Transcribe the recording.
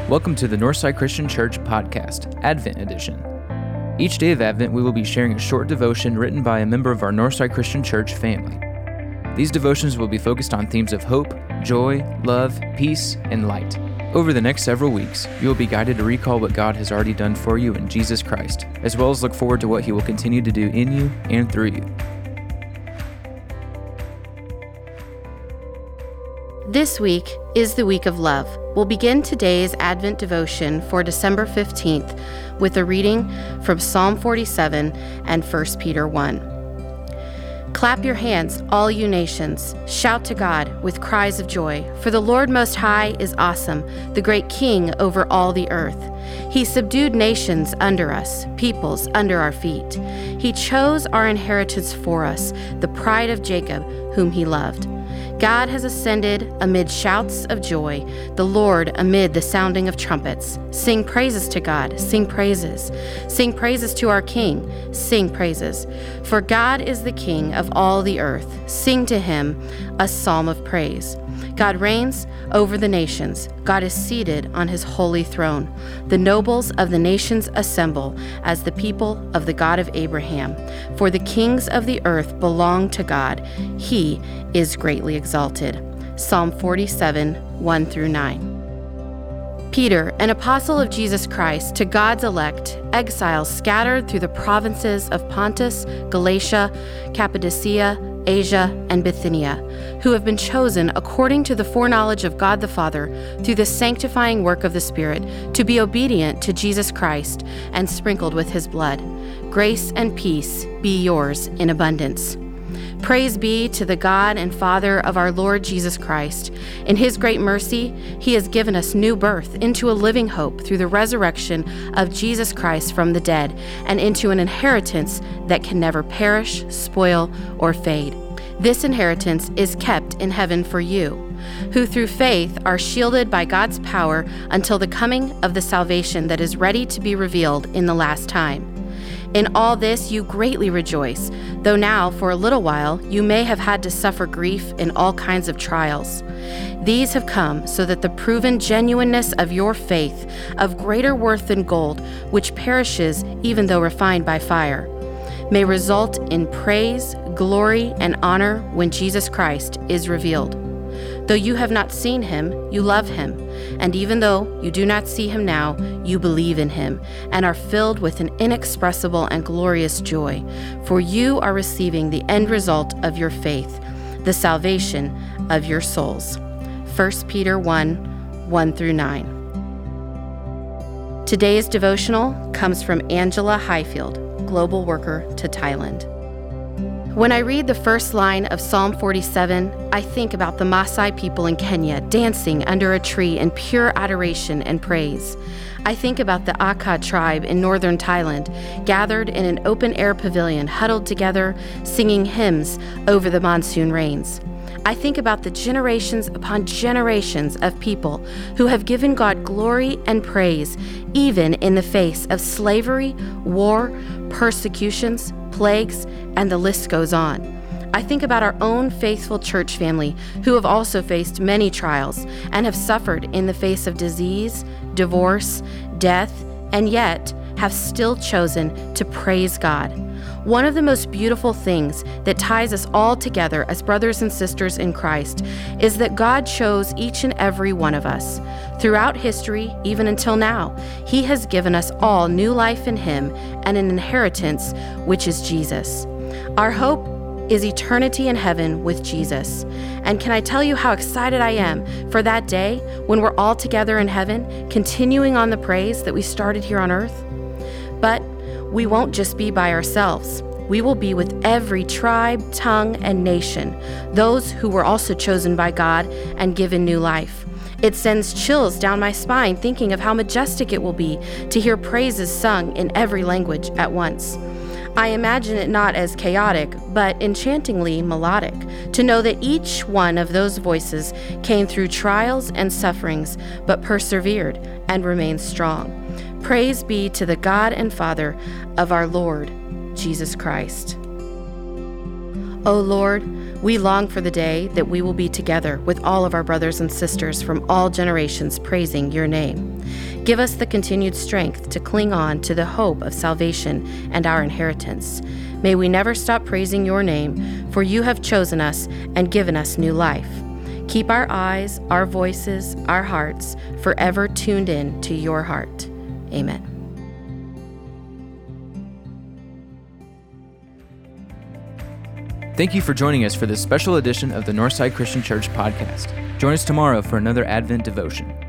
Welcome to the Northside Christian Church podcast, Advent Edition. Each day of Advent, we will be sharing a short devotion written by a member of our Northside Christian Church family. These devotions will be focused on themes of hope, joy, love, peace, and light. Over the next several weeks, you will be guided to recall what God has already done for you in Jesus Christ, as well as look forward to what He will continue to do in you and through you. This week is the week of love. We'll begin today's Advent devotion for December 15th with a reading from Psalm 47 and 1 Peter 1. Clap your hands, all you nations. Shout to God with cries of joy. For the Lord Most High is awesome, the great King over all the earth. He subdued nations under us, peoples under our feet. He chose our inheritance for us, the pride of Jacob, whom He loved. God has ascended amid shouts of joy, the Lord amid the sounding of trumpets. Sing praises to God, sing praises. Sing praises to our King, sing praises. For God is the King of all the earth. Sing to Him a psalm of praise. God reigns over the nations. God is seated on His holy throne. The nobles of the nations assemble as the people of the God of Abraham. For the kings of the earth belong to God. He is greatly exalted. Psalm 47, 1 through 9. Peter, an apostle of Jesus Christ, to God's elect, exiles scattered through the provinces of Pontus, Galatia, Cappadocia, Asia, and Bithynia, who have been chosen according to the foreknowledge of God the Father through the sanctifying work of the Spirit to be obedient to Jesus Christ and sprinkled with His blood. Grace and peace be yours in abundance. Praise be to the God and Father of our Lord Jesus Christ. In His great mercy, He has given us new birth into a living hope through the resurrection of Jesus Christ from the dead, and into an inheritance that can never perish, spoil, or fade. This inheritance is kept in heaven for you, who through faith are shielded by God's power until the coming of the salvation that is ready to be revealed in the last time. In all this you greatly rejoice, though now for a little while you may have had to suffer grief in all kinds of trials. These have come so that the proven genuineness of your faith, of greater worth than gold, which perishes even though refined by fire, may result in praise, glory, and honor when Jesus Christ is revealed. Though you have not seen Him, you love Him. And even though you do not see Him now, you believe in Him and are filled with an inexpressible and glorious joy, for you are receiving the end result of your faith, the salvation of your souls. 1 Peter 1, 1 through 9. Today's devotional comes from Angela Highfield, Global Worker to Thailand. When I read the first line of Psalm 47, I think about the Maasai people in Kenya dancing under a tree in pure adoration and praise. I think about the Akha tribe in northern Thailand, gathered in an open-air pavilion, huddled together, singing hymns over the monsoon rains. I think about the generations upon generations of people who have given God glory and praise, even in the face of slavery, war, persecutions, plagues, and the list goes on. I think about our own faithful church family who have also faced many trials and have suffered in the face of disease, divorce, death, and yet have still chosen to praise God. One of the most beautiful things that ties us all together as brothers and sisters in Christ is that God chose each and every one of us. Throughout history, even until now, He has given us all new life in Him and an inheritance, which is Jesus. Our hope is eternity in heaven with Jesus. And can I tell you how excited I am for that day when we're all together in heaven, continuing on the praise that we started here on earth? But we won't just be by ourselves. We will be with every tribe, tongue, and nation, those who were also chosen by God and given new life. It sends chills down my spine thinking of how majestic it will be to hear praises sung in every language at once. I imagine it not as chaotic, but enchantingly melodic, to know that each one of those voices came through trials and sufferings, but persevered and remained strong. Praise be to the God and Father of our Lord Jesus Christ. O Lord, We long for the day that we will be together with all of our brothers and sisters from all generations praising your name. Give us the continued strength to cling on to the hope of salvation and our inheritance. May we never stop praising your name, for you have chosen us and given us new life. Keep our eyes, our voices, our hearts forever tuned in to your heart. Amen. Thank you for joining us for this special edition of the Northside Christian Church podcast. Join us tomorrow for another Advent devotion.